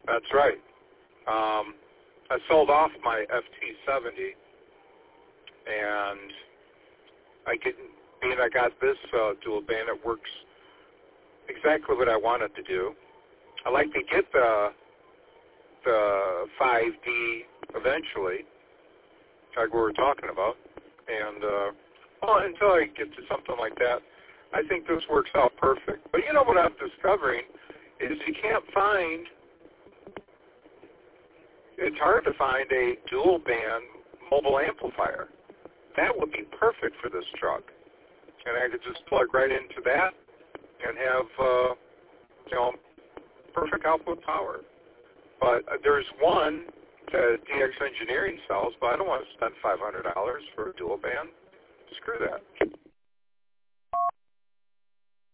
That's right. I sold off my FT70, and I got this dual band. It works exactly what I want it to do. I like to get the 5D eventually, like we were talking about, and until I get to something like that, I think this works out perfect. But you know what I'm discovering is it's hard to find a dual band mobile amplifier. That would be perfect for this truck. And I could just plug right into that and have, perfect output power. But there's one that DX Engineering sells, but I don't want to spend $500 for a dual band. Screw that.